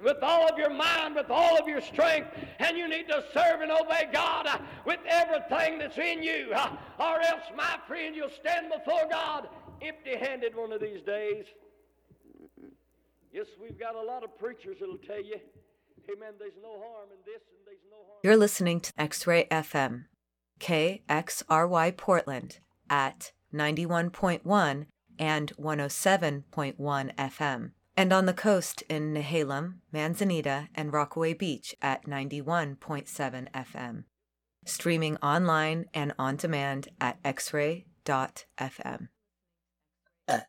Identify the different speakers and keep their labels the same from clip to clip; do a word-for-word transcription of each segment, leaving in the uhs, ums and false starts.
Speaker 1: with all of your mind, with all of your strength, and you need to serve and obey God uh, with everything that's in you, uh, or else, my friend, you'll stand before God empty-handed one of these days. Yes, we've got a lot of preachers that'll tell you, amen, there's no harm in this and there's no harm.
Speaker 2: You're listening to X-Ray F M, K X R Y Portland at ninety-one point one and one oh seven point one F M, and on the coast in Nehalem, Manzanita, and Rockaway Beach at ninety-one point seven F M. Streaming online and on demand at x ray dot f m.
Speaker 3: Uh.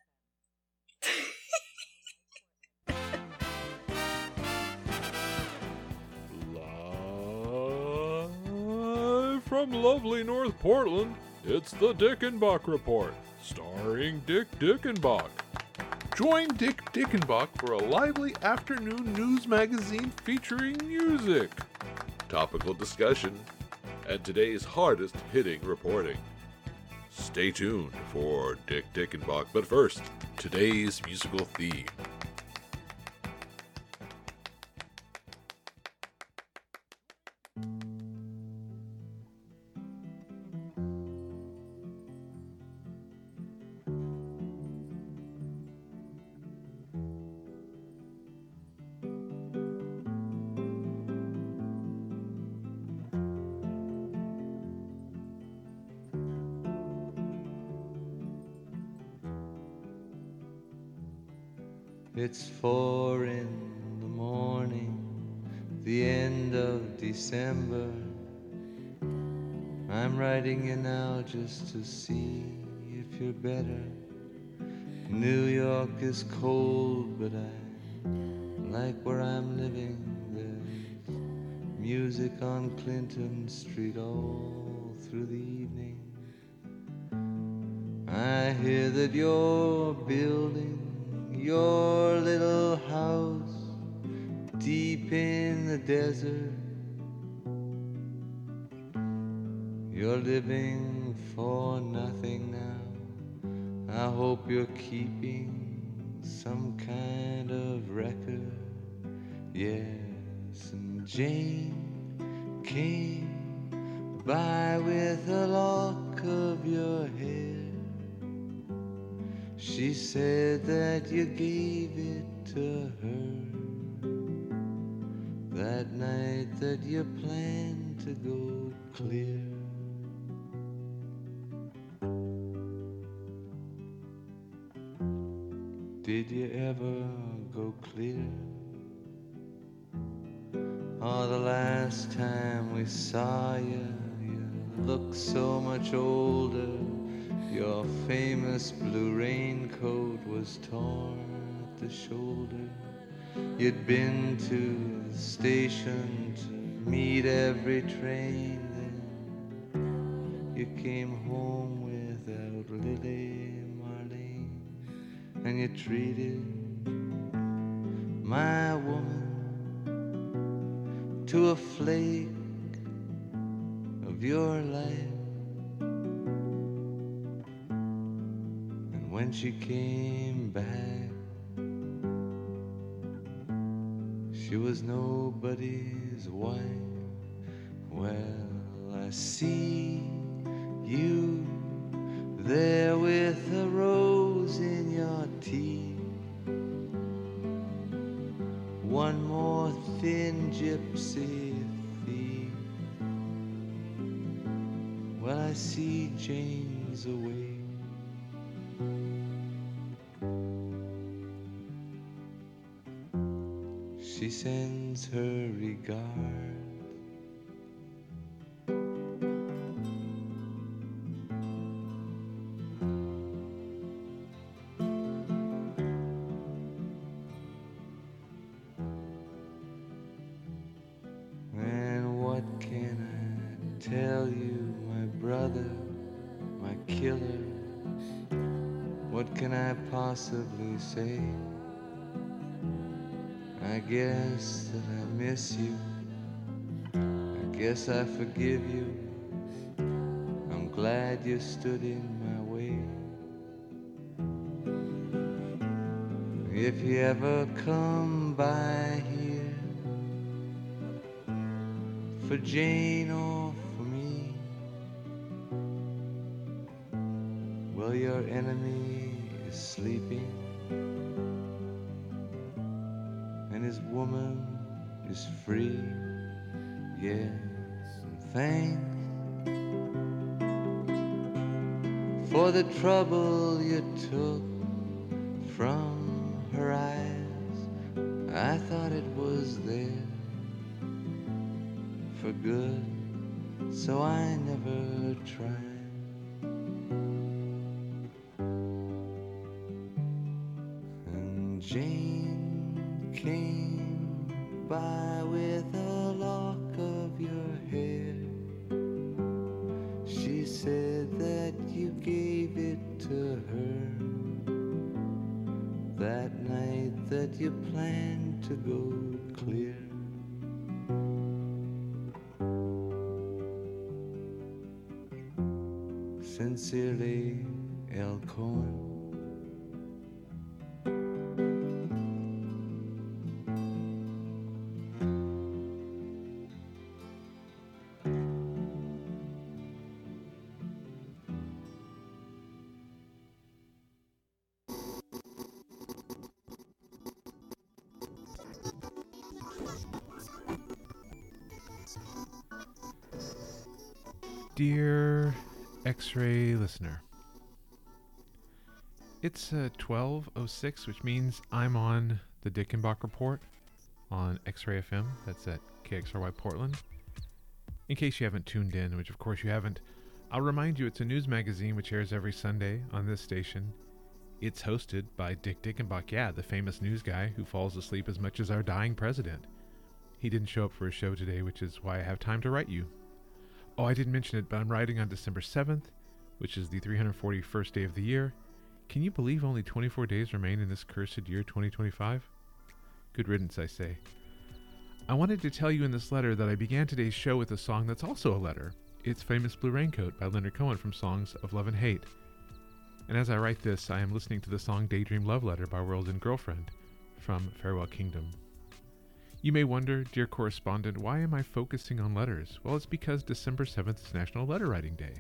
Speaker 4: Live from lovely North Portland, it's the Dickenbach Report, starring Dick Dickenbach. Join Dick Dickenbach for a lively afternoon news magazine featuring music, topical discussion, and today's hardest-hitting reporting. Stay tuned for Dick Dickenbach, but first, today's musical theme.
Speaker 5: It's four in the morning, the end of December. I'm writing you now just to see if you're better. New York is cold, but I like where I'm living. There's music on Clinton Street all through the evening. I hear that you're building your little house deep in the desert. You're living for nothing now. I hope you're keeping some kind of record. Yes, and Jane came by with a lock of your hair. She said that you gave it to her that night that you planned to go clear. Did you ever go clear? Oh, the last time we saw you, you looked so much older. Your famous blue raincoat was torn at the shoulder. You'd been to the station to meet every train. Then you came home without Lily Marlene, and you treated my woman to a flake of your life. When she came back, she was nobody's wife. Well, I see you there with a rose in your teeth. One more thin gypsy thief. Well, I see Jane's away. She sends her regards. And what can I tell you, my brother, my killer? What can I possibly say? I guess that I miss you. I guess I forgive you. I'm glad you stood in my way. If you ever come by here, for Jane or for me. Well, your enemy is sleeping, and his woman is free. Yes, and thanks for the trouble you took from her eyes. I thought it was there for good, so I never tried. And Jane came by with a lock of your hair. She said that you gave it to her that night that you planned to go clear. Sincerely, L. Cohen.
Speaker 4: Dear X-Ray listener, it's uh, twelve oh six, which means I'm on the Dickenbach Report on X-Ray F M. That's at K X R Y Portland. In case you haven't tuned in, which of course you haven't, I'll remind you it's a news magazine which airs every Sunday on this station. It's hosted by Dick Dickenbach, yeah, the famous news guy who falls asleep as much as our dying president. He didn't show up for his show today, which is why I have time to write you. Oh, I didn't mention it, but I'm writing on December seventh, which is the three hundred forty-first day of the year. Can you believe only twenty-four days remain in this cursed year twenty twenty-five? Good riddance, I say. I wanted to tell you in this letter that I began today's show with a song that's also a letter. It's Famous Blue Raincoat by Leonard Cohen from Songs of Love and Hate. And as I write this, I am listening to the song Daydream Love Letter by World and Girlfriend from Farewell Kingdom. You may wonder, dear correspondent, why am I focusing on letters? Well, it's because December seventh is National Letter Writing Day.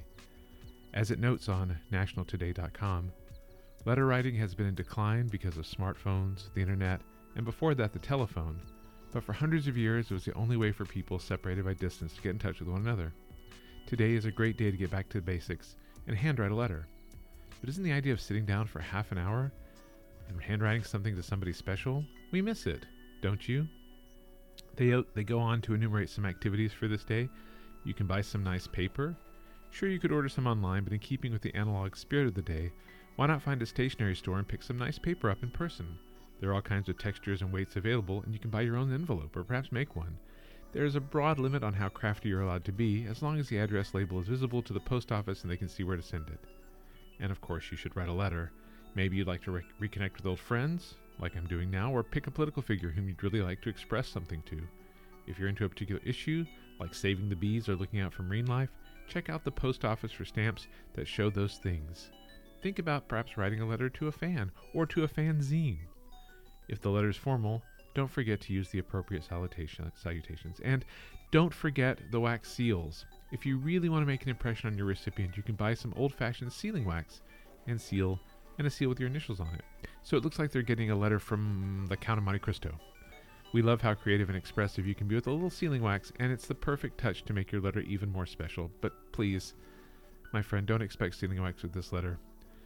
Speaker 4: As it notes on national today dot com, letter writing has been in decline because of smartphones, the internet, and before that the telephone, but for hundreds of years it was the only way for people separated by distance to get in touch with one another. Today is a great day to get back to the basics and handwrite a letter. But isn't the idea of sitting down for half an hour and handwriting something to somebody special? We miss it, don't you? They, they go on to enumerate some activities for this day. You can buy some nice paper. Sure, you could order some online, but in keeping with the analog spirit of the day, why not find a stationery store and pick some nice paper up in person? There are all kinds of textures and weights available, and you can buy your own envelope or perhaps make one. There is a broad limit on how crafty you're allowed to be, as long as the address label is visible to the post office and they can see where to send it. And of course, you should write a letter. Maybe you'd like to re- reconnect with old friends, like I'm doing now, or pick a political figure whom you'd really like to express something to. If you're into a particular issue, like saving the bees or looking out for marine life, check out the post office for stamps that show those things. Think about perhaps writing a letter to a fan, or to a fanzine. If the letter's formal, don't forget to use the appropriate salutation, salutations. And don't forget the wax seals. If you really want to make an impression on your recipient, you can buy some old-fashioned sealing wax and seal, and a seal with your initials on it. So it looks like they're getting a letter from the Count of Monte Cristo. We love how creative and expressive you can be with a little sealing wax, and it's the perfect touch to make your letter even more special. But please, my friend, don't expect sealing wax with this letter.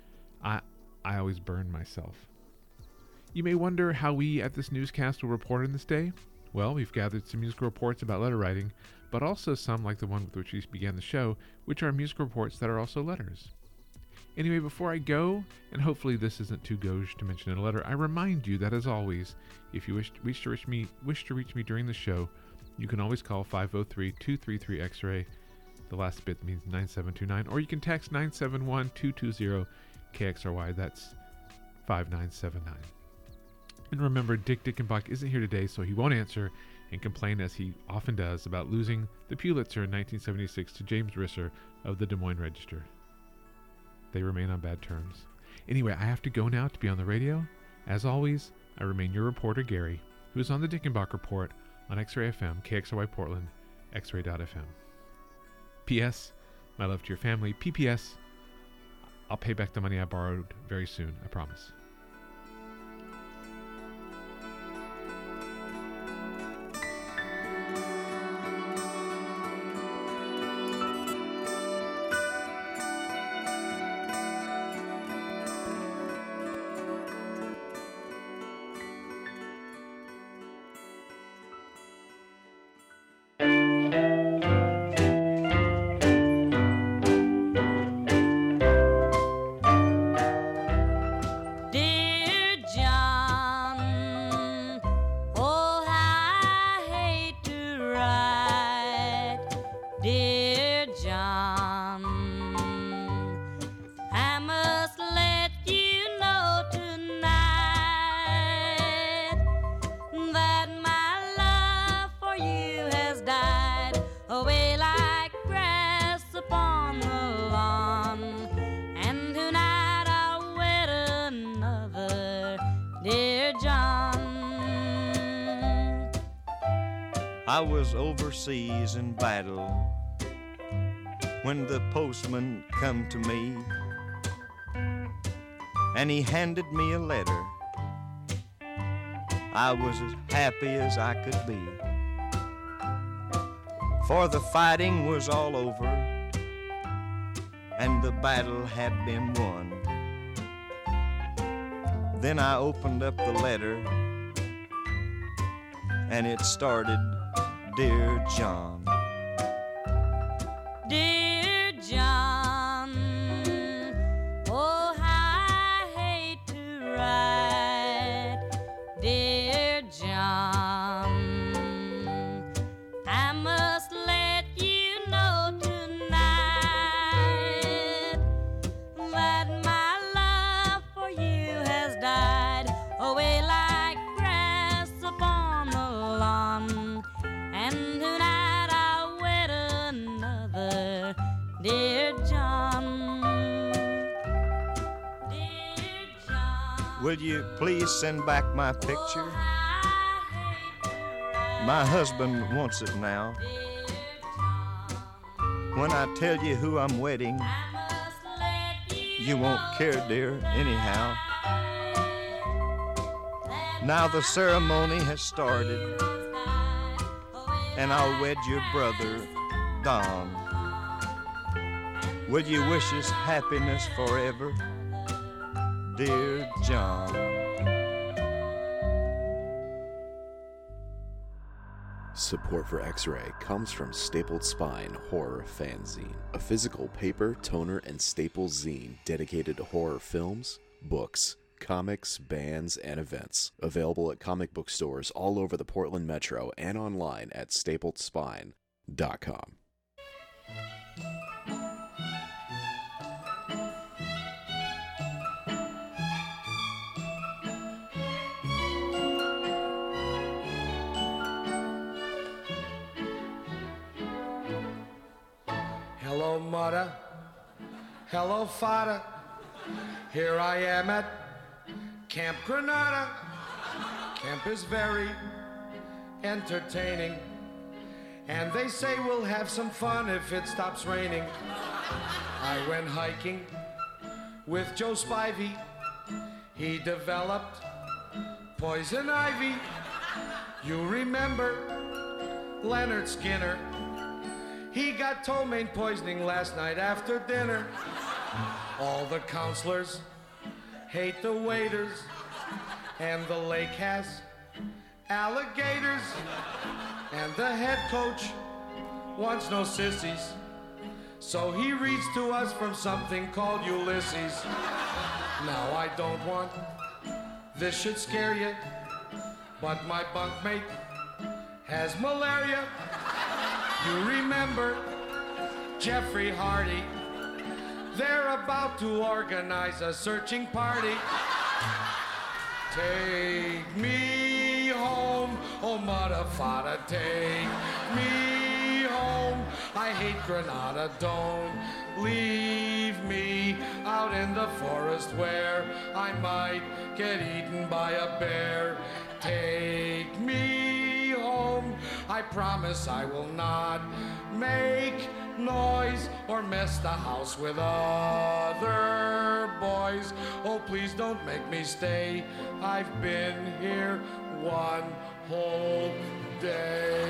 Speaker 4: I I always burn myself. You may wonder how we at this newscast will report on this day. Well, we've gathered some musical reports about letter writing, but also some, like the one with which we began the show, which are musical reports that are also letters. Anyway, before I go, and hopefully this isn't too gauche to mention in a letter, I remind you that, as always, if you wish to, wish to reach me wish to reach me during the show, you can always call five oh three, two three three, X-ray. The last bit means nine seven two nine, or you can text nine seven one, two two zero, K X R Y. That's five nine seven nine. And remember, Dick Dickenbach isn't here today, so he won't answer and complain, as he often does, about losing the Pulitzer in nineteen seventy-six to James Risser of the Des Moines Register. They remain on bad terms. Anyway, I have to go now to be on the radio. As always, I remain your reporter, Gary, who is on the Dickenbach Report on X-Ray F M, K X R Y Portland,
Speaker 3: x ray dot f m. P S. My love to your family. P P S. I'll pay back the money I borrowed very soon, I promise.
Speaker 6: I was overseas in battle when the postman come to me and he handed me a letter. I was as happy as I could be, for the fighting was all over and the battle had been won. Then I opened up the letter and it started, Dear John.
Speaker 7: Dear John, oh how I hate to write. Dear John, I must let you know tonight that my love for you has died away like grass upon the lawn. And tonight I'll wed another, dear John. Dear John.
Speaker 6: Will you please send back my picture? My husband wants it now. When I tell you who I'm wedding, you won't care, dear, anyhow. Now the ceremony has started, and I'll wed your brother, Don. Will you wish us happiness forever, dear John?
Speaker 8: Support for X-Ray comes from Stapled Spine Horror Fanzine, a physical paper, toner, and staple zine dedicated to horror films, books, comics, bands, and events. Available at comic book stores all over the Portland Metro and online at stapled spine dot com.
Speaker 9: Hello, mother. Hello, father. Here I am at Camp Granada. Camp is very entertaining, and they say we'll have some fun if it stops raining. I went hiking with Joe Spivey. He developed poison ivy. You remember Leonard Skinner? He got ptomaine poisoning last night after dinner. All the counselors hate the waiters, and the lake has alligators, and the head coach wants no sissies, so he reads to us from something called Ulysses. Now I don't want this should scare you, but my bunkmate has malaria. You remember Jeffrey Hardy? They're about to organize a searching party. Take me home, oh mother, father, take me home. I hate Granada, don't leave me out in the forest where I might get eaten by a bear. Take me home, I promise I will not make noise or mess the house with other boys. Oh, please don't make me stay. I've been here one whole day.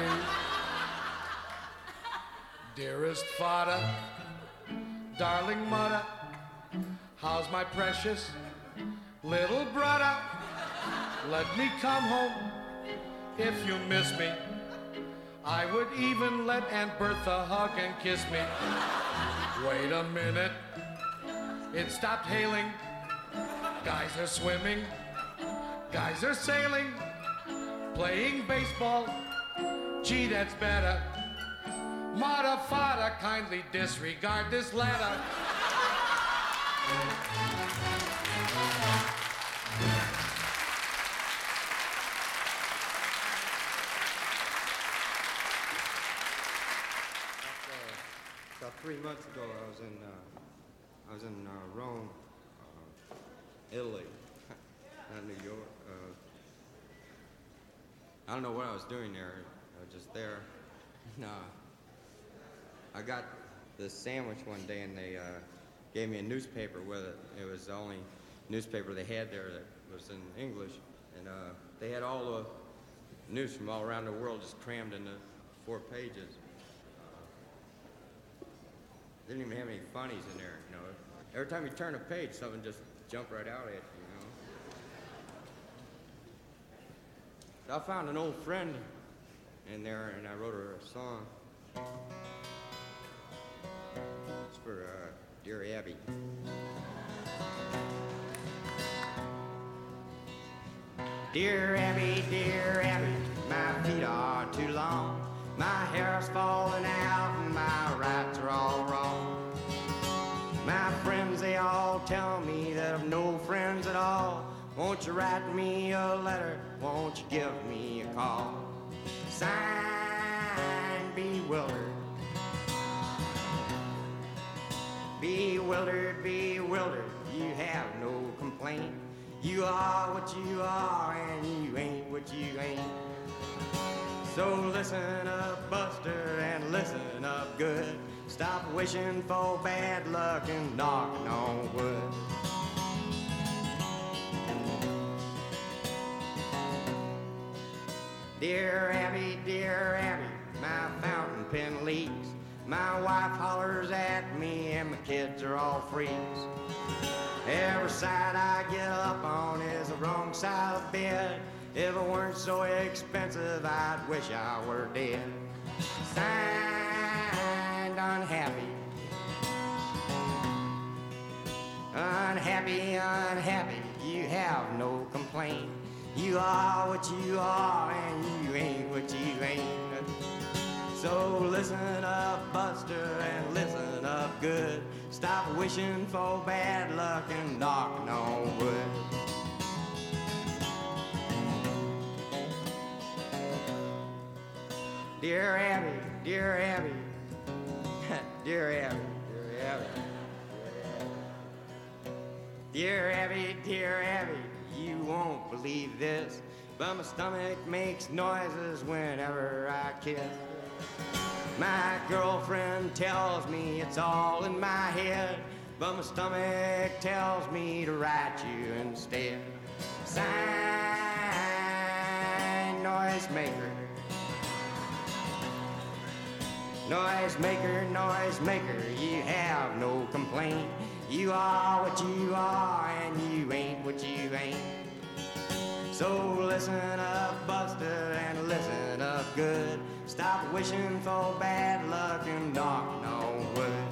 Speaker 9: Dearest father, darling mother, how's my precious little brother? Let me come home if you miss me. I would even let Aunt Bertha hug and kiss me. Wait a minute, it stopped hailing. Guys are swimming, guys are sailing, playing baseball. Gee, that's better. Mother, father, kindly disregard this letter.
Speaker 10: About three months ago, I was in uh, I was in uh, Rome, uh, Italy, not New York. Uh, I don't know what I was doing there. I was just there. No, I got this sandwich one day, and they uh, gave me a newspaper with it. It was the only newspaper they had there that was in English, and uh, they had all the news from all around the world just crammed into four pages. Didn't even have any funnies in there, you know. Every time you turn a page, something just jumped right out at you, you know. So I found an old friend in there, and I wrote her a song. It's for uh, Dear Abby. Dear Abby, dear Abby, my feet are too long. My hair's falling out and my rights are all wrong. My friends, they all tell me that I've no friends at all. Won't you write me a letter? Won't you give me a call? Signed, Bewildered. Bewildered, bewildered, you have no complaint. You are what you are and you ain't what you ain't. So listen up, Buster, and listen up good. Stop wishing for bad luck and knocking on wood. Dear Abby, dear Abby, my fountain pen leaks. My wife hollers at me and my kids are all freaks. Every side I get up on is the wrong side of the bed. If it weren't so expensive, I'd wish I were dead. Signed, Unhappy. Unhappy, unhappy, you have no complaint. You are what you are and you ain't what you ain't. So listen up, Buster, and listen up good. Stop wishing for bad luck and knocking on wood. Dear Abby, dear Abby, dear Abby, dear Abby, dear Abby, dear Abby, you won't believe this, but my stomach makes noises whenever I kiss. My girlfriend tells me it's all in my head, but my stomach tells me to write you instead. Sign, Noisemaker. Noisemaker, noisemaker, you have no complaint. You are what you are and you ain't what you ain't. So listen up, Buster, and listen up good. Stop wishing for bad luck and knocking on wood.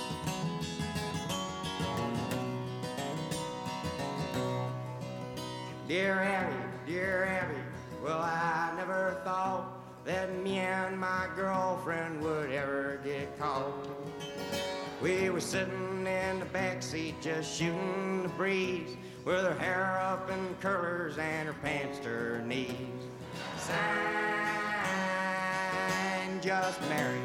Speaker 10: Dear Abby, dear Abby, well, I never thought that me and my girlfriend would ever get caught. We were sitting in the backseat just shooting the breeze, with her hair up in curlers and her pants to her knees. Signed, Just Married.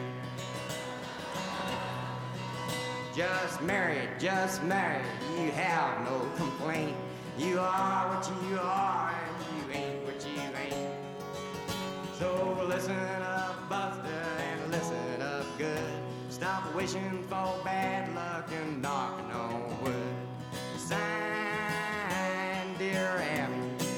Speaker 10: Just married, just married, you have no complaint. You are what you are and you ain't what you ain't. So listen up, wishing for bad luck and knocking on wood. Signed, Dear Abby.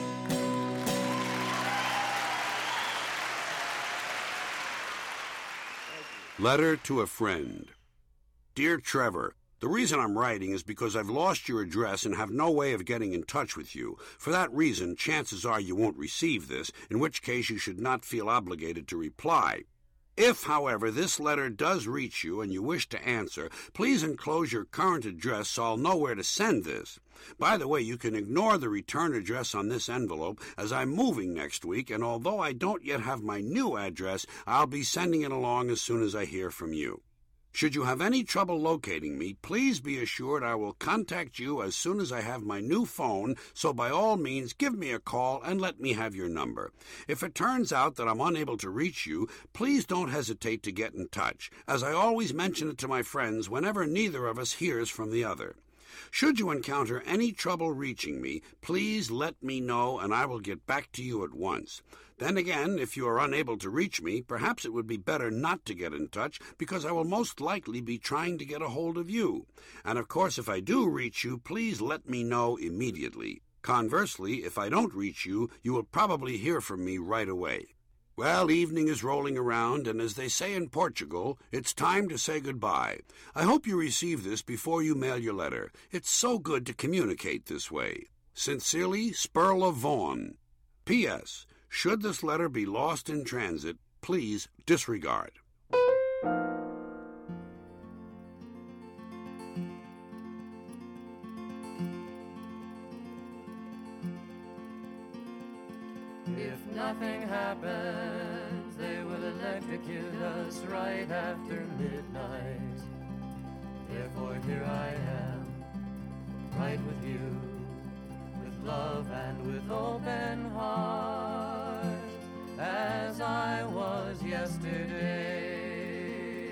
Speaker 11: Letter to a friend. Dear Trevor, the reason I'm writing is because I've lost your address and have no way of getting in touch with you. For that reason, chances are you won't receive this, in which case you should not feel obligated to reply. If, however, this letter does reach you and you wish to answer, please enclose your current address so I'll know where to send this. By the way, you can ignore the return address on this envelope, as I'm moving next week, and although I don't yet have my new address, I'll be sending it along as soon as I hear from you. Should you have any trouble locating me, please be assured I will contact you as soon as I have my new phone, so by all means give me a call and let me have your number. If it turns out that I'm unable to reach you, please don't hesitate to get in touch, as I always mention it to my friends whenever neither of us hears from the other. Should you encounter any trouble reaching me, please let me know and I will get back to you at once. Then again, if you are unable to reach me, perhaps it would be better not to get in touch, because I will most likely be trying to get a hold of you. And of course, if I do reach you, please let me know immediately. Conversely, if I don't reach you, you will probably hear from me right away. Well, evening is rolling around, and as they say in Portugal, it's time to say goodbye. I hope you receive this before you mail your letter. It's so good to communicate this way. Sincerely, Spurla Vaughan. P S. Should this letter be lost in transit, please disregard.
Speaker 12: If nothing happens, they will electrocute us right after midnight. Therefore here I am, right with you, with love and with open heart, as I was yesterday.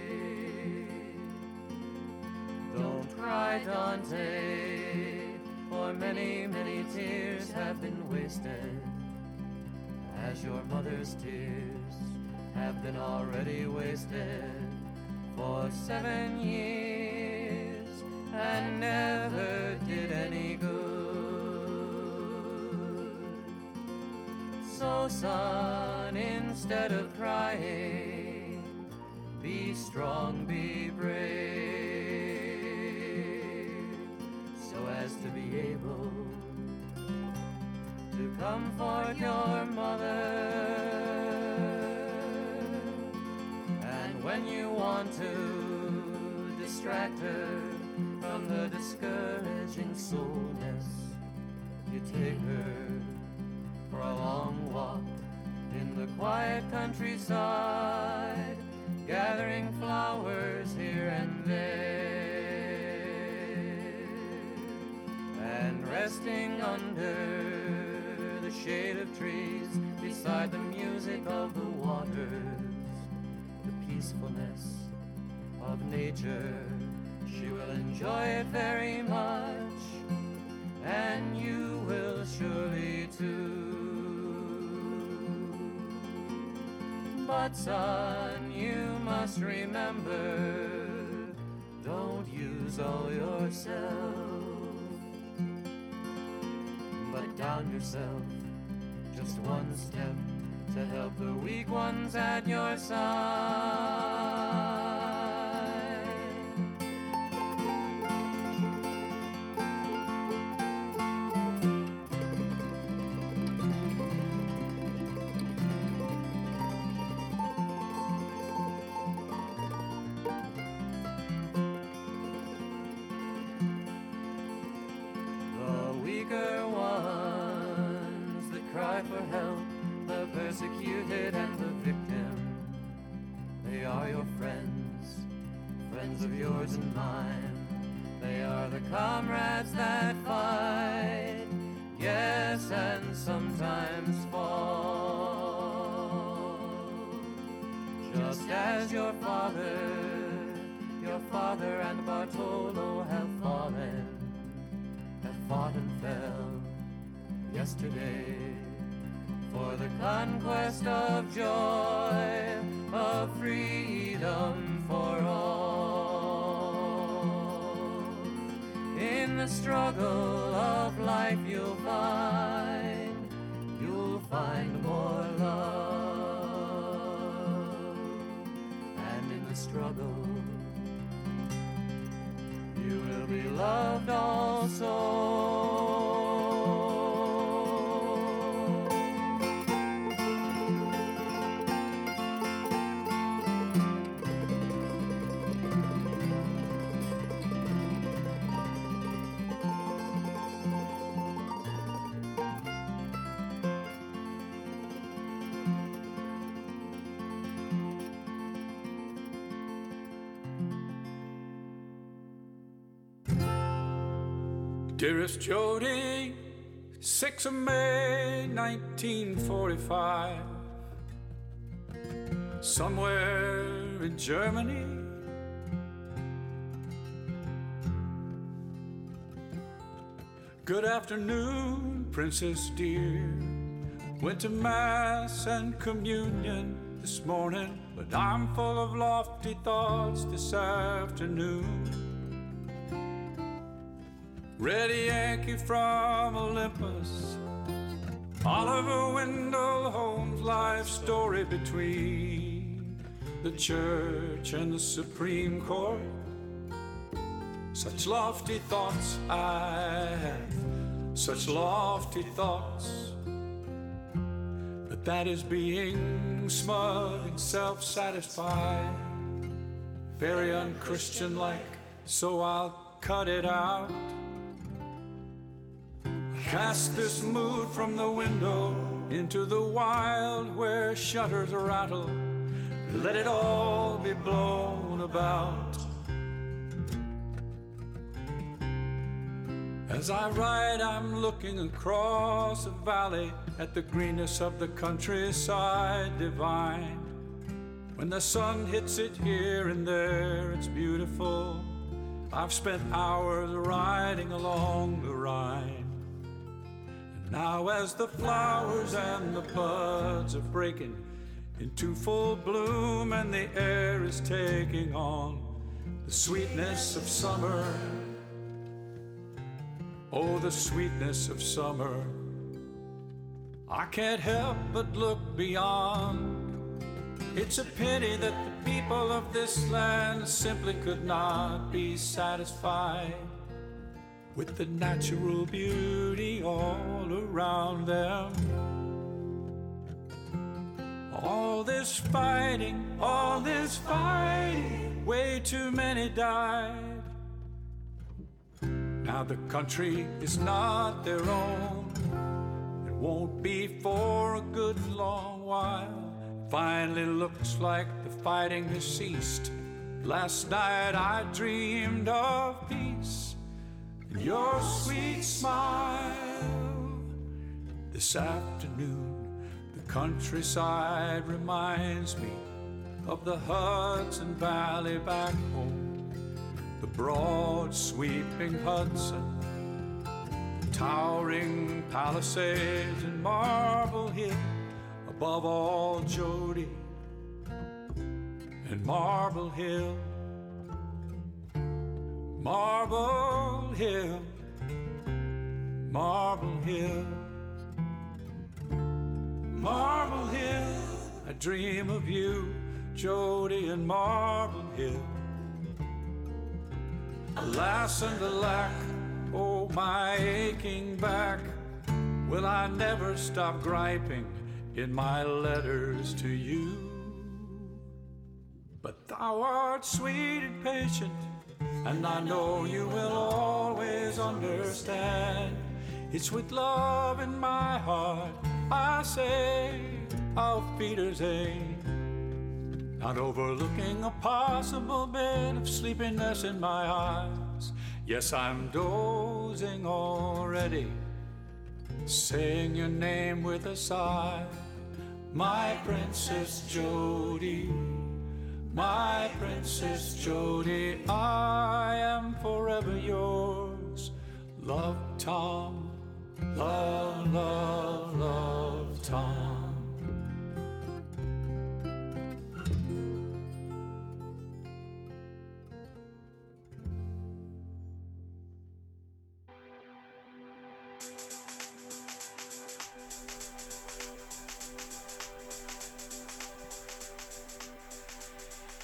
Speaker 12: Don't cry, Dante, for many, many tears have been wasted, as your mother's tears have been already wasted for seven years and never did any good. So son, instead of crying, be strong, be brave, so as to be able to comfort your mother. And when you want to distract her from the discouraging soulness, you take her for a long walk in the quiet countryside, gathering flowers here and there, and resting under the shade of trees beside the music of the waters, the peacefulness of nature. She will enjoy it very much, and you will surely too. But son, you must remember, don't use all yourself, but down yourself just one step to help the weak ones at your side. Persecuted and the victim, they are your friends, friends of yours and mine. They are the comrades that fight, yes, and sometimes fall. Just as your father, your father and Bartolo have fallen, have fought and fell yesterday, for the conquest of joy, of freedom for all. the struggle of life you'll find, you'll find more love. And in the struggle, you will be loved also.
Speaker 13: Dearest Jody, sixth of May, nineteen forty-five. Somewhere in Germany, good afternoon, Princess dear. Went to Mass and Communion this morning, but I'm full of lofty thoughts this afternoon. Read a Yankee from Olympus, Oliver Wendell Holmes' life story between the church and the Supreme Court. Such lofty thoughts I have, such lofty thoughts. But that is being smug and self-satisfied, very unchristian-like, so I'll cut it out. Cast this mood from the window into the wild where shutters rattle. Let it all be blown about. As I ride, I'm looking across a valley at the greenness of the countryside divine. When the sun hits it here and there, it's beautiful. I've spent hours riding along the Rhine. Now as the flowers and the buds are breaking into full bloom and the air is taking on the sweetness of summer, oh, the sweetness of summer, I can't help but look beyond. It's a pity that the people of this land simply could not be satisfied with the natural beauty all around them. All this fighting, all this fighting, way too many died. Now the country is not their own, it won't be for a good long while. Finally looks like the fighting has ceased. Last night I dreamed of peace, your sweet smile. This afternoon, the countryside reminds me of the Hudson Valley back home, the broad sweeping Hudson, the towering Palisades and Marble Hill, above all Jody and Marble Hill. Marble Hill, Marble Hill, Marble Hill. I dream of you, Jody, and Marble Hill. Alas and alack, oh my aching back, will I never stop griping in my letters to you? But thou art sweet and patient, and I know you will always understand. It's with love in my heart I say, Auf Wiedersehen. Not overlooking a possible bit of sleepiness in my eyes. Yes, I'm dozing already, saying your name with a sigh. My Princess Jody, my Princess Jody, I am forever yours. Love, Tom, love, love, love, Tom.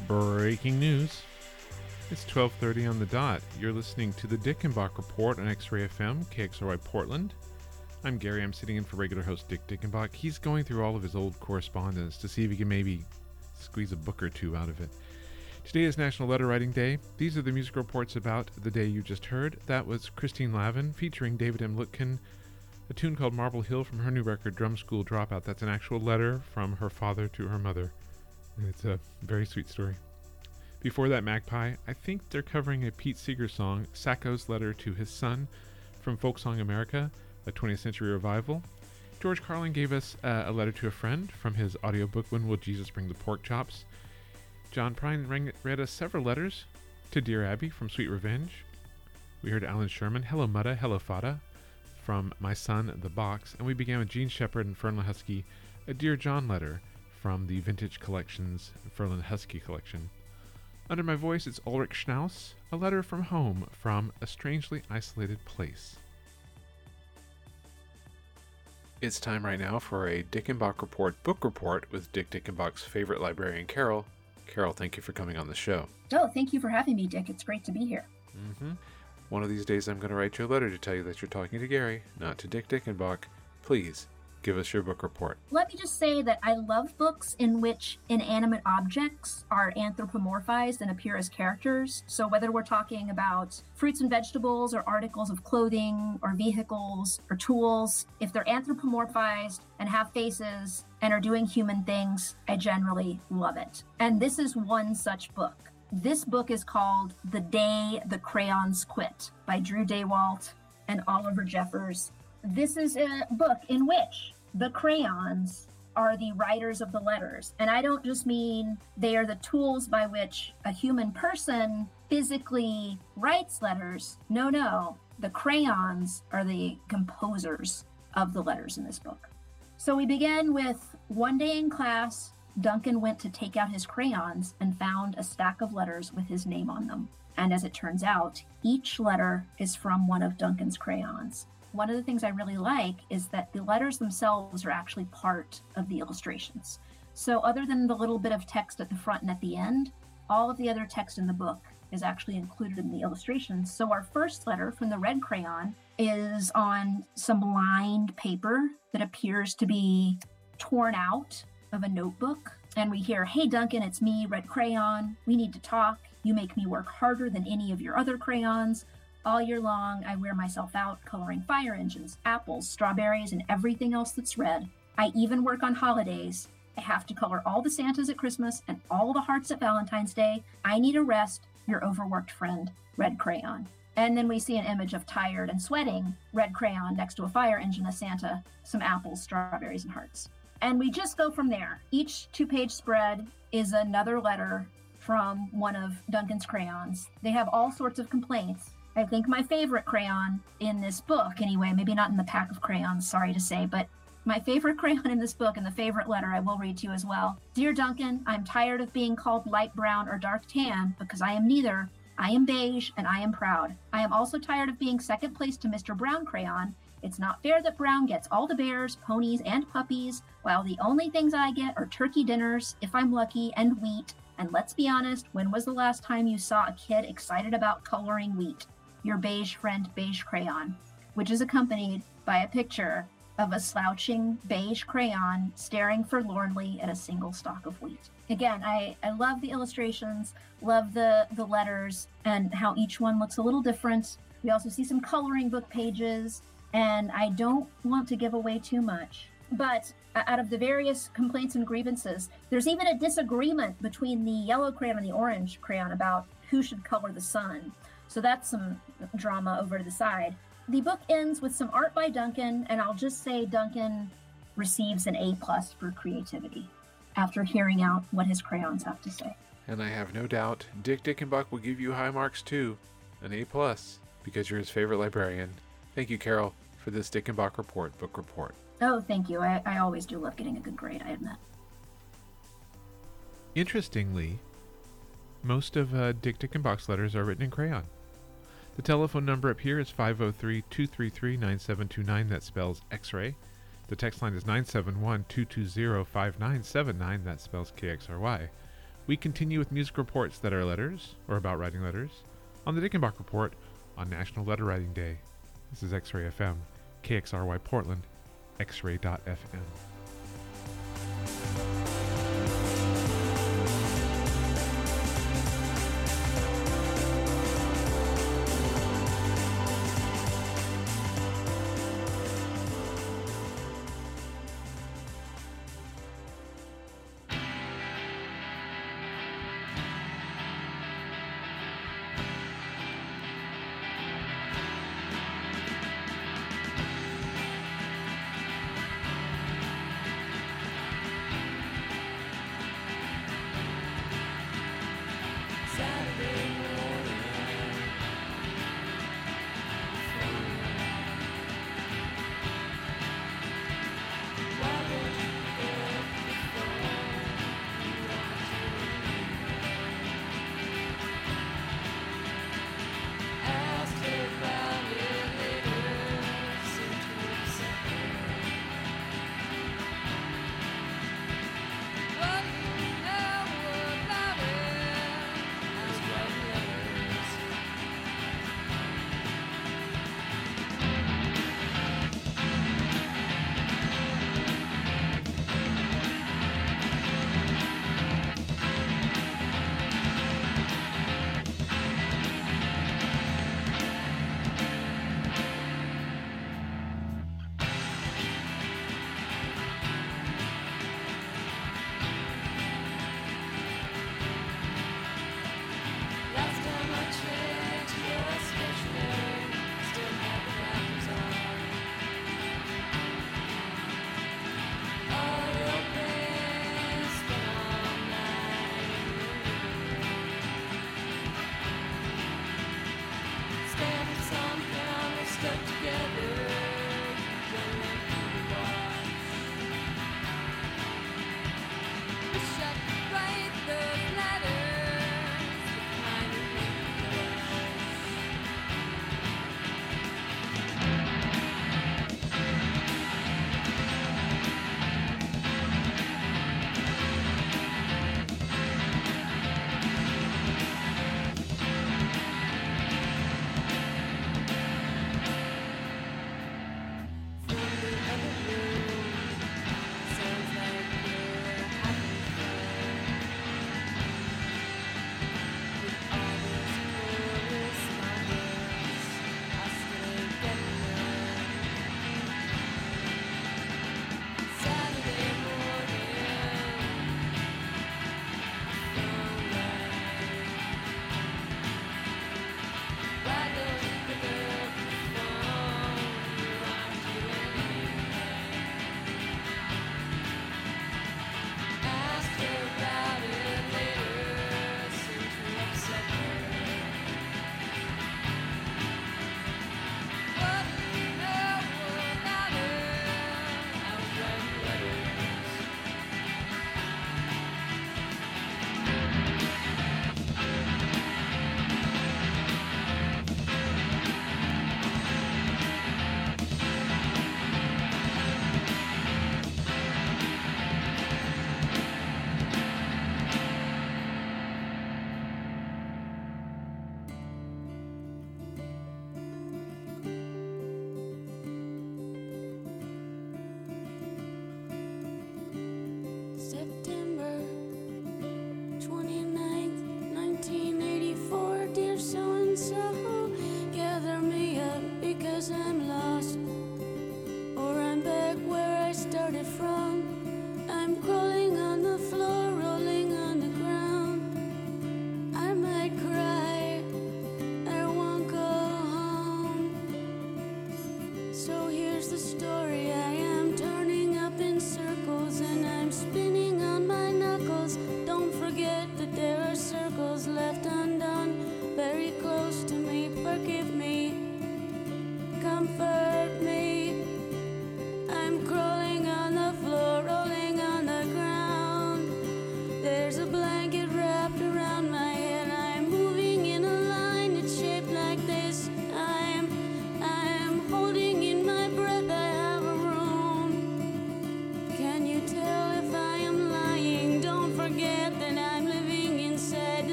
Speaker 3: Breaking news. It's twelve thirty on the dot. You're listening to the Dickenbach Report on X-Ray F M, K X R Y Portland. I'm Gary. I'm sitting in for regular host Dick Dickenbach. He's going through all of his old correspondence to see if he can maybe squeeze a book or two out of it. Today is National Letter Writing Day. These are the music reports about the day you just heard. That was Christine Lavin featuring David M. Lutkin, a tune called Marble Hill from her new record, Drum School Dropout. That's an actual letter from her father to her mother. And it's a very sweet story. Before that, Magpie, I think they're covering a Pete Seeger song, Sacco's Letter to His Son, from Folksong America, a twentieth century revival. George Carlin gave us uh, a letter to a friend from his audiobook, When Will Jesus Bring the Pork Chops? John Prine rang, read us several letters to Dear Abby from Sweet Revenge. We heard Alan Sherman, Hello Mutta, Hello Fada, from My Son, The Box. And we began with Gene Shepard and Fernley Husky, a Dear John letter from the Vintage Collections Fernley Husky collection. Under my voice, it's Ulrich Schnaus, a letter from home from a strangely isolated place. It's time right now for a Dickenbach Report book report with Dick Dickenbach's favorite librarian, Carol. Carol, thank you for coming on the show.
Speaker 14: Oh, thank you for having me, Dick. It's great to be here.
Speaker 3: Mm-hmm. One of these days I'm going to write you a letter to tell you that you're talking to Gary, not to Dick Dickenbach. Please, give us your book report.
Speaker 14: Let me just say that I love books in which inanimate objects are anthropomorphized and appear as characters. So whether we're talking about fruits and vegetables or articles of clothing or vehicles or tools, if they're anthropomorphized and have faces and are doing human things, I generally love it. And this is one such book. This book is called The Day the Crayons Quit by Drew Daywalt and Oliver Jeffers. This is a book in which the crayons are the writers of the letters. And I don't just mean they are the tools by which a human person physically writes letters. No, no. The crayons are the composers of the letters in this book. So we begin with one day in class, Duncan went to take out his crayons and found a stack of letters with his name on them. And as it turns out, each letter is from one of Duncan's crayons. One of the things I really like is that the letters themselves are actually part of the illustrations. So other than the little bit of text at the front and at the end, all of the other text in the book is actually included in the illustrations. So our first letter from the red crayon is on some lined paper that appears to be torn out of a notebook. And we hear, "Hey Duncan, it's me, Red Crayon. We need to talk. You make me work harder than any of your other crayons. All year long, I wear myself out coloring fire engines, apples, strawberries, and everything else that's red. I even work on holidays. I have to color all the Santas at Christmas and all the hearts at Valentine's Day. I need a rest. Your overworked friend, Red Crayon." And then we see an image of tired and sweating Red Crayon next to a fire engine, a Santa, some apples, strawberries, and hearts. And we just go from there. Each two-page spread is another letter from one of Duncan's crayons. They have all sorts of complaints. I think my favorite crayon in this book, anyway, maybe not in the pack of crayons, sorry to say, but my favorite crayon in this book and the favorite letter I will read to you as well. "Dear Duncan, I'm tired of being called light brown or dark tan because I am neither. I am beige and I am proud. I am also tired of being second place to Mister Brown Crayon. It's not fair that Brown gets all the bears, ponies, and puppies, while the only things I get are turkey dinners, if I'm lucky, and wheat. And let's be honest, when was the last time you saw a kid excited about coloring wheat? Your beige friend, Beige Crayon," which is accompanied by a picture of a slouching beige crayon staring forlornly at a single stalk of wheat. Again, I, I love the illustrations, love the, the letters, and how each one looks a little different. We also see some coloring book pages, and I don't want to give away too much. But out of the various complaints and grievances, there's even a disagreement between the yellow crayon and the orange crayon about who should color the sun. So that's some drama over to the side. The book ends with some art by Duncan, and I'll just say Duncan receives an A plus for creativity after hearing out what his crayons have to say.
Speaker 3: And I have no doubt Dick Dickenbach will give you high marks too, an A plus, because you're his favorite librarian. Thank you, Carol, for this Dickenbach Report book report.
Speaker 14: Oh, thank you. I, I always do love getting a good grade, I admit.
Speaker 3: Interestingly, most of uh, Dick Dickenbach's letters are written in crayon. The telephone number up here is five oh three, two three three, nine seven two nine. That spells X-ray. The text line is nine seven one, two two zero, five nine seven nine. That spells K X R Y. We continue with music reports that are letters, or about writing letters, on the Dickenbach Report on National Letter Writing Day. This is X-Ray F M, K X R Y Portland, x ray dot f m.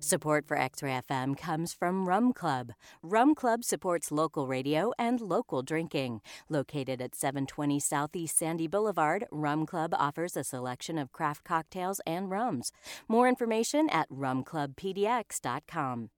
Speaker 15: Support for X-Ray F M comes from Rum Club. Rum Club supports local radio and local drinking. Located at seven twenty Southeast Sandy Boulevard, Rum Club offers a selection of craft cocktails and rums. More information at rum club p d x dot com.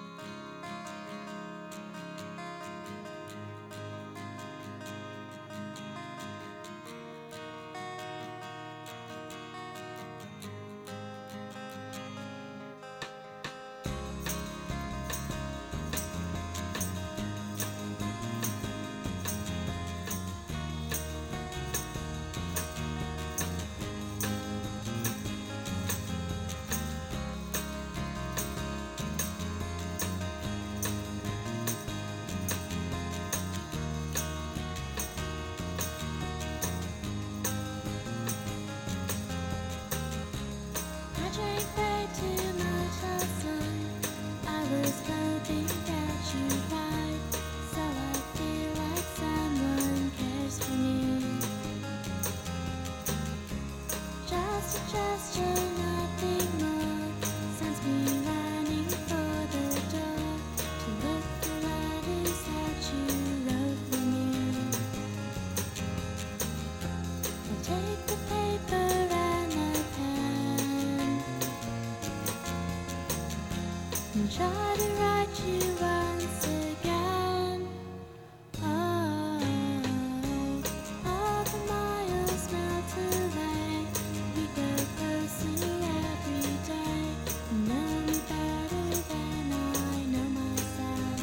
Speaker 7: Try to write you once again. Oh, all the miles melt away. We go closer every day. You know me better than I know myself.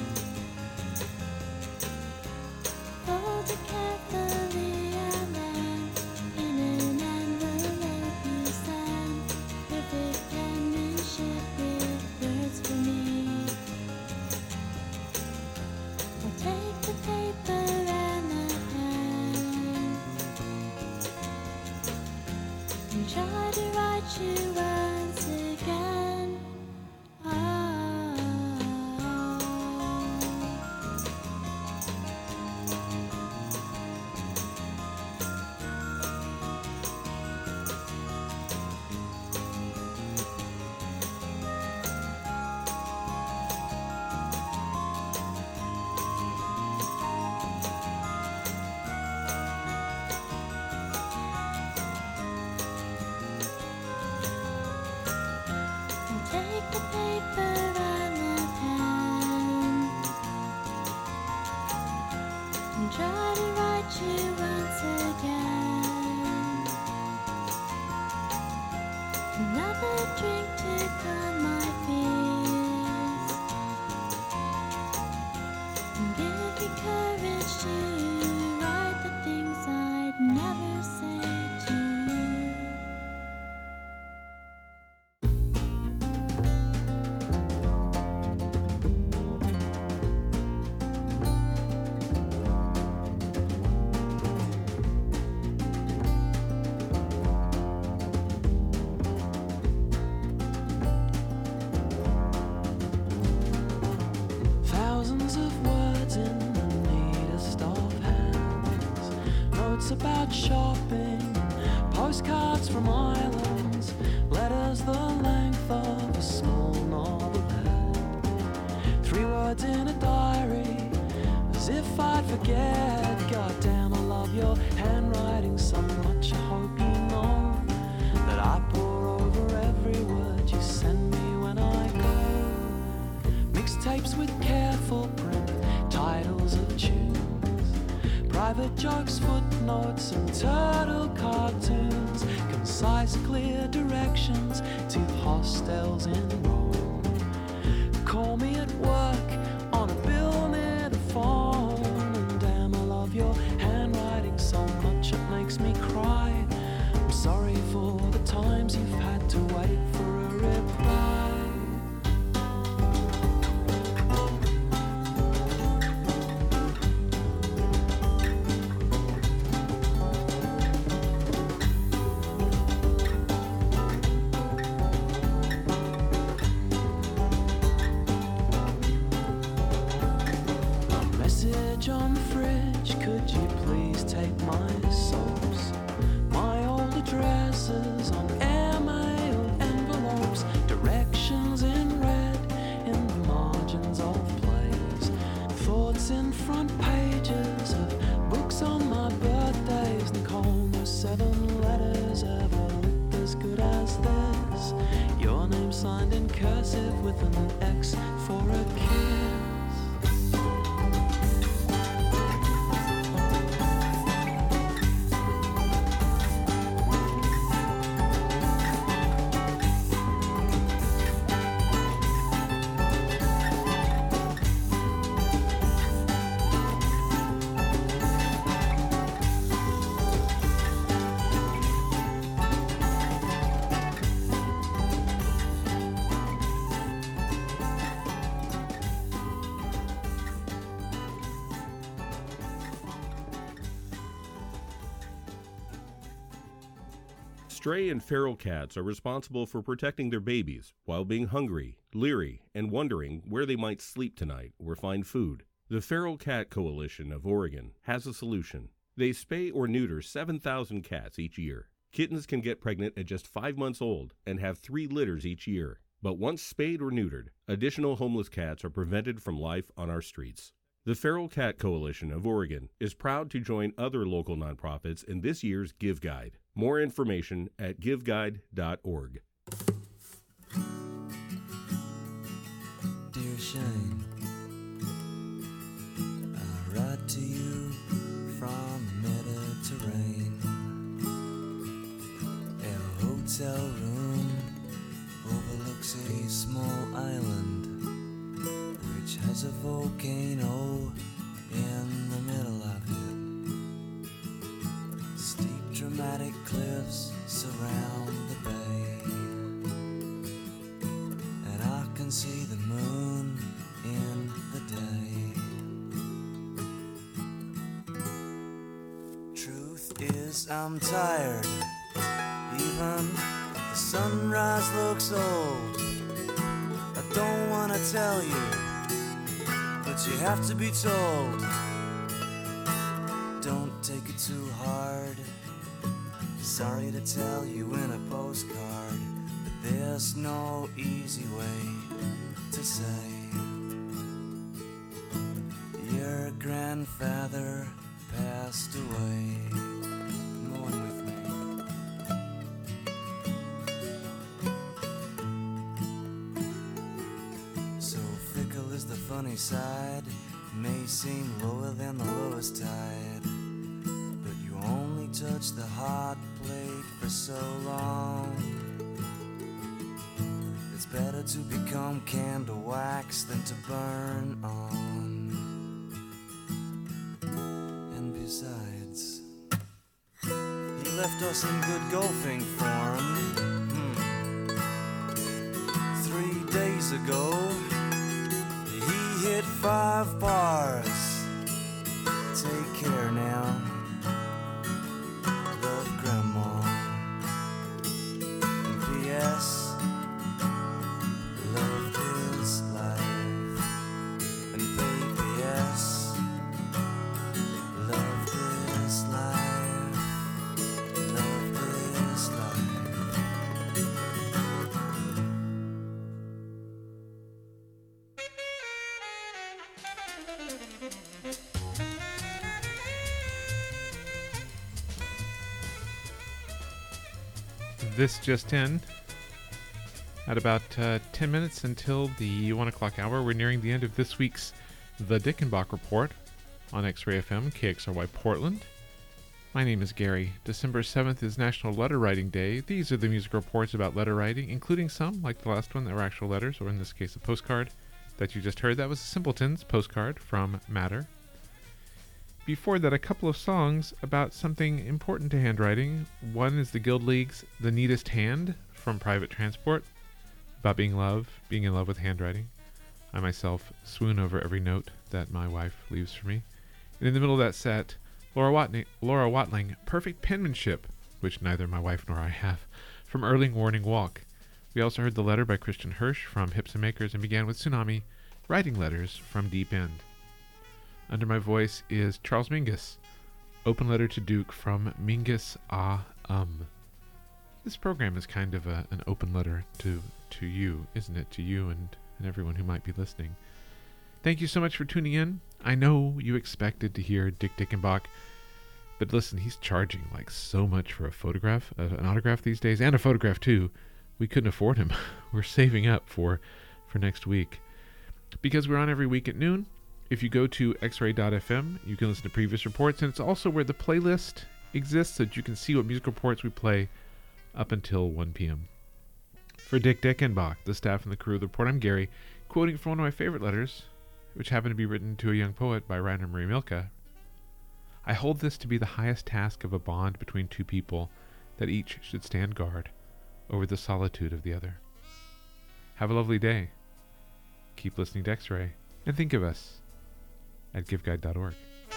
Speaker 7: Fold it carefully and then in an envelope you send. Perfect penmanship with words for me. Take the paper and the pen and try to write you once again. Oh. Take the paper and the pen and try to write you once again. Another drink to calm my fears and give me courage to write the things I'd never say to you.
Speaker 16: Thousands of words in the neatest of hands. Notes about shopping, postcards from islands, letters the length of a small novelette. Three words in a diary, as if I'd forget. Goddamn, I love your handwriting so much. I hope you know that I pore over every word you send me when I go. Mixtapes with careful print, titles of tunes, private jokes, footnotes and turtle cartoons, concise clear directions to hostels in Rome. Call me at work on a bill near the phone, and damn, I love your handwriting so much it makes me cry. I'm sorry for the times you've had to wait for a reply. signed in cursive with an X for a kiss.
Speaker 17: Stray and feral cats are responsible for protecting their babies while being hungry, leery, and wondering where they might sleep tonight or find food. The Feral Cat Coalition of Oregon has a solution. They spay or neuter seven thousand cats each year. Kittens can get pregnant at just five months old and have three litters each year. But once spayed or neutered, additional homeless cats are prevented from life on our streets. The Feral Cat Coalition of Oregon is proud to join other local nonprofits in this year's Give Guide. More information at give guide dot org.
Speaker 16: Dear Shane, I write to you from the Mediterranean. Our hotel room overlooks a small island which has a volcano in the middle of it. Steep dramatic cliffs surround the bay, and I can see the moon in the day. Truth is, I'm tired. Even the sunrise looks old. I don't wanna tell you, but you have to be told. Don't take it too hard. Sorry to tell you in a postcard, but there's no easy way to say your grandfather passed away. Mourn with me. So fickle is the funny side, may seem lower than the lowest tide, but you only touch the hot plate for so long. It's better to become candle wax than to burn on. And besides, he left us in good golfing form. Hmm. Three days ago, he hit five bars. Take care now. Love, Grandma. And P S Love his life. And baby S Love this life. Love this life.
Speaker 3: This just in. At about uh, ten minutes until the one o'clock hour, we're nearing the end of this week's The Dickenbach Report on X-Ray F M, K X R Y Portland. My name is Gary. December seventh is National Letter Writing Day. These are the music reports about letter writing, including some, like the last one, that were actual letters, or in this case, a postcard that you just heard. That was a Simpletons postcard from Matter. Before that, a couple of songs about something important to handwriting. One is the Guild League's The Neatest Hand from Private Transport, about being love, being in love with handwriting. I myself swoon over every note that my wife leaves for me. And in the middle of that set, Laura Watling, Laura Watling, Perfect Penmanship, which neither my wife nor I have, from Early Warning Walk. We also heard The Letter by Christian Hirsch from Hips and Makers, and began with Tsunami, Writing Letters from Deep End. Under my voice is Charles Mingus, Open Letter to Duke from Mingus Ah Um. This program is kind of a, an open letter to, to you, isn't it? To you and, and everyone who might be listening. Thank you so much for tuning in. I know you expected to hear Dick Dickenbach, but listen, he's charging like so much for a photograph, uh, an autograph these days, and a photograph too. we couldn't afford him. We're saving up for, for next week. Because we're on every week at noon, if you go to x ray dot f m, you can listen to previous reports, and it's also where the playlist exists so that you can see what music reports we play up until one p.m. For Dick Dickenbach, the staff and the crew of the report, I'm Gary, quoting from one of my favorite letters, which happened to be written to a young poet by Rainer Maria Rilke. I hold this to be the highest task of a bond between two people, that each should stand guard over the solitude of the other. Have a lovely day. Keep listening to X-Ray, and think of us at give guide dot org.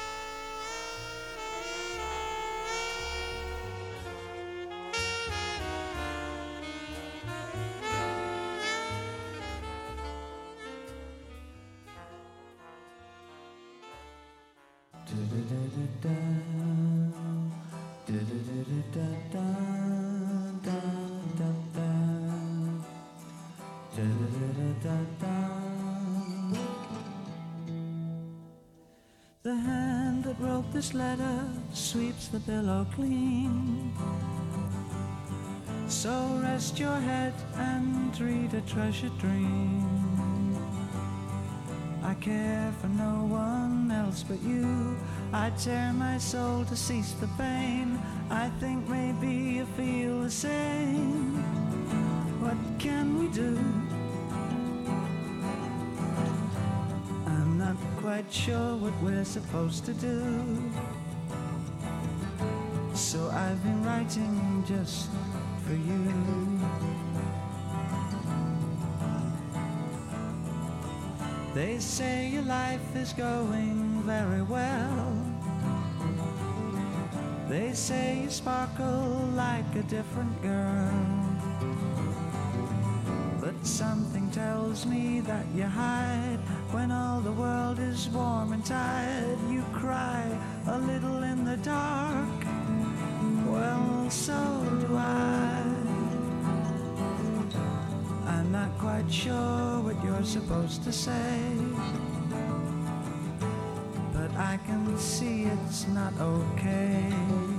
Speaker 16: The hand that wrote this letter sweeps the pillow clean. So rest your head and read a treasured dream. I care for no one else but you. I tear my soul to cease the pain. I think maybe you feel the same. What can we do? I'm not quite sure what we're supposed to do. So I've been writing just for you. They say your life is going very well. They say you sparkle like a different girl. But something tells me that you hide. When all the world is warm and tired, you cry a little in the dark. Well, so do I. I'm not quite sure what you're supposed to say, but I can see it's not okay.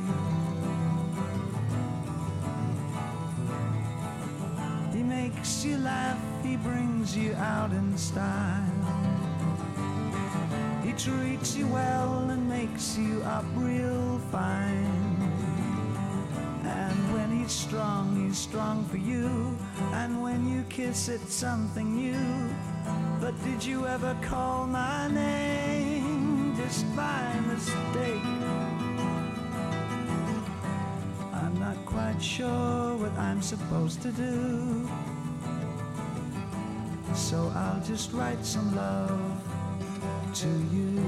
Speaker 16: He makes you laugh, he brings you out in style. He treats you well and makes you up real fine. And when he's strong, he's strong for you. And when you kiss, it's something new. But did you ever call my name just by mistake? I'm not quite sure what I'm supposed to do. So I'll just write some love to you.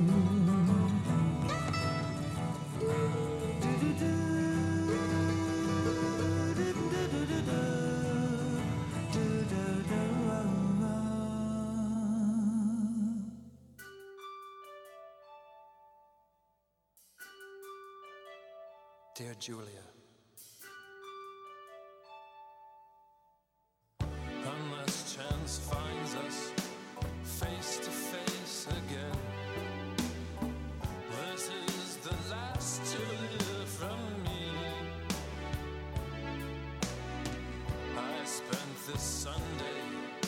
Speaker 18: Dear Julia, unless chance finds us face to face again, this is the last to hear from me. I spent this Sunday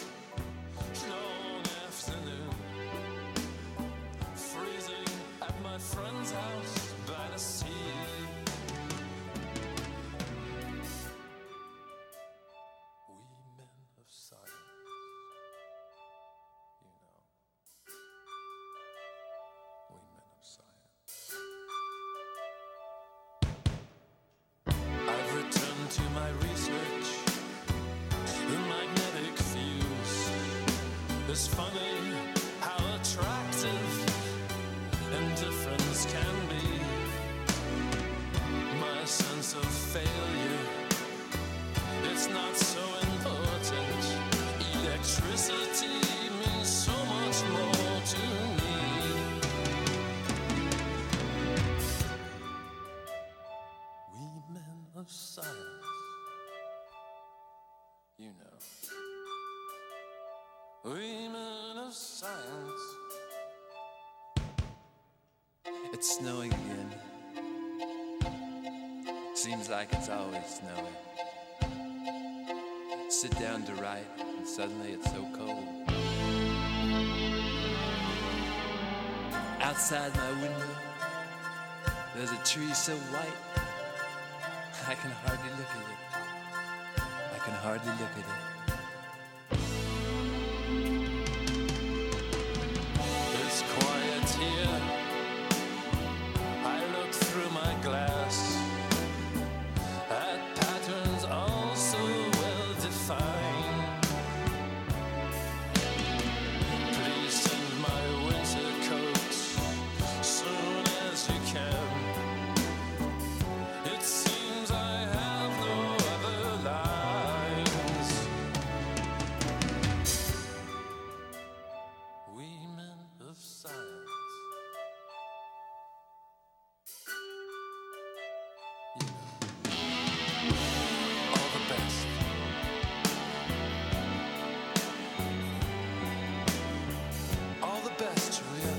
Speaker 18: long afternoon freezing at my friend's house by the sea. To my research, the magnetic fuse. It's funny how attractive indifference can be. My sense of failure, it's not so important. Electricity means so much more to me. We men of science, you know, we men of science.
Speaker 5: It's snowing again. Seems like it's always snowing.
Speaker 18: Sit down to write, and suddenly it's so cold. Outside my window, there's a tree so white, I can hardly look at it. I can hardly look at it. It's quiet here. I look through my glass at patterns all so well defined. Please send my winter coat soon as you can. It seems I have no other lines. Women of science. All the best. All the best, Julia.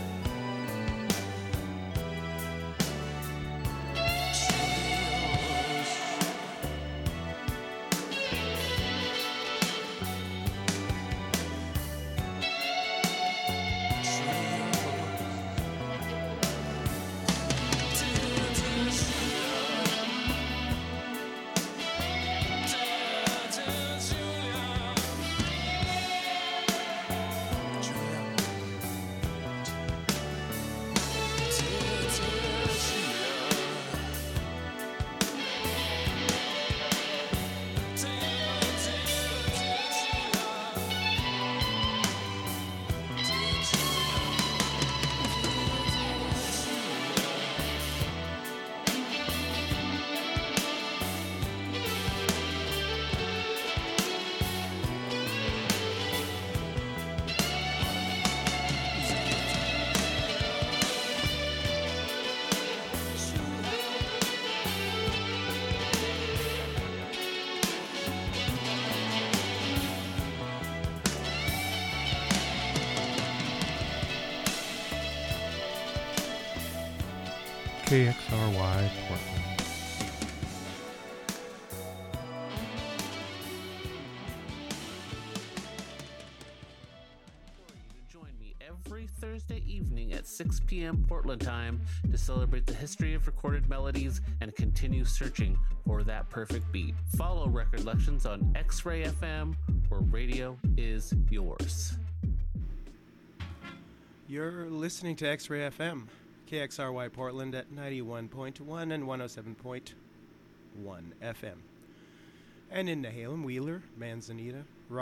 Speaker 3: K X R Y Portland.
Speaker 19: Join me every Thursday evening at six p.m. Portland time to celebrate the history of recorded melodies and continue searching for that perfect beat. Follow Record Lections on X-Ray F M, where radio is yours.
Speaker 20: You're listening to X-Ray F M, K X R Y Portland at ninety-one point one and one oh seven point one F M. And in Nehalem, Wheeler, Manzanita,